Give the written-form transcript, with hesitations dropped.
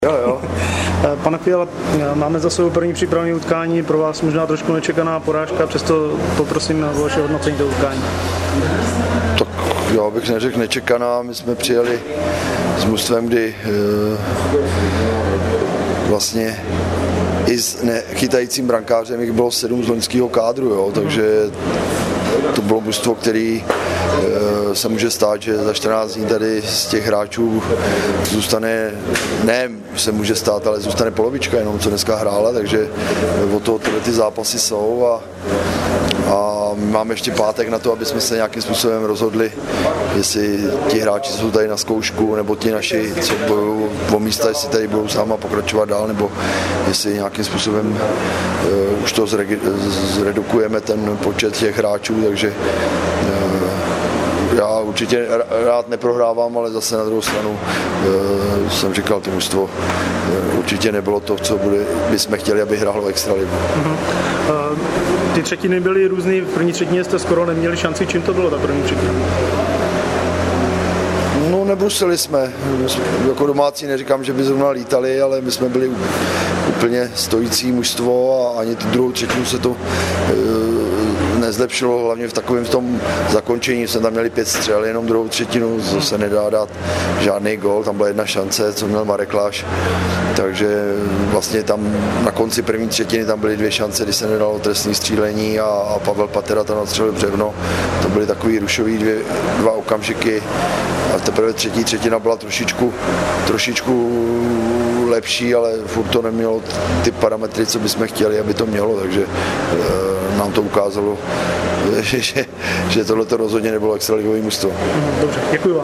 Jo. Pane Fiala, máme za sebou první přípravné utkání, pro vás možná trošku nečekaná porážka, přesto poprosím o vaše hodnocení toho utkání. Tak já bych neřekl nečekaná, my jsme přijeli s mužstvem, kdy vlastně i s nechytajícím brankářem jich bylo 7 z loňského kádru, jo, takže to bylo mužstvo, který se může stát, že za 14 dní tady z těch hráčů zůstane, ne se může stát, ale zůstane polovička jenom, co dneska hrála, takže od toho tyhle ty zápasy jsou a my máme ještě pátek na to, aby jsme se nějakým způsobem rozhodli, jestli ti hráči jsou tady na zkoušku, nebo ti naši, co bojují o místa, jestli tady budou s náma pokračovat dál, nebo jestli nějakým způsobem už to zredukujeme ten počet těch hráčů, takže já určitě rád neprohrávám, ale zase na druhou stranu jsem říkal, to mužstvo určitě nebylo to, co bychom chtěli, aby hrálo extraligu. Ty třetiny byly různý, v první třetině jste skoro neměli šanci, čím to bylo ta první třetina? No, nebrusili jsme, jako domácí neříkám, že by zrovna lítali, ale my jsme byli úplně stojící mužstvo a ani tu druhou třetinu se to nezlepšilo, hlavně v takovém tom zakončení, jsme tam měli 5 střel, jenom druhou třetinu, se nedá dát žádný gól, tam byla jedna šance, co měl Marek Láš, takže vlastně tam na konci první třetiny tam byly 2 šance, kdy se nedalo trestní střílení a Pavel Patera tam nastřelil břevno, to byly takový rušový 2 okamžiky a teprve třetí třetina byla trošičku lepší, ale furt to nemělo ty parametry, co bychom chtěli, aby to mělo, takže nám to ukázalo, že tohleto rozhodně nebylo extraligový mužstvo. Dobře, děkuji vám.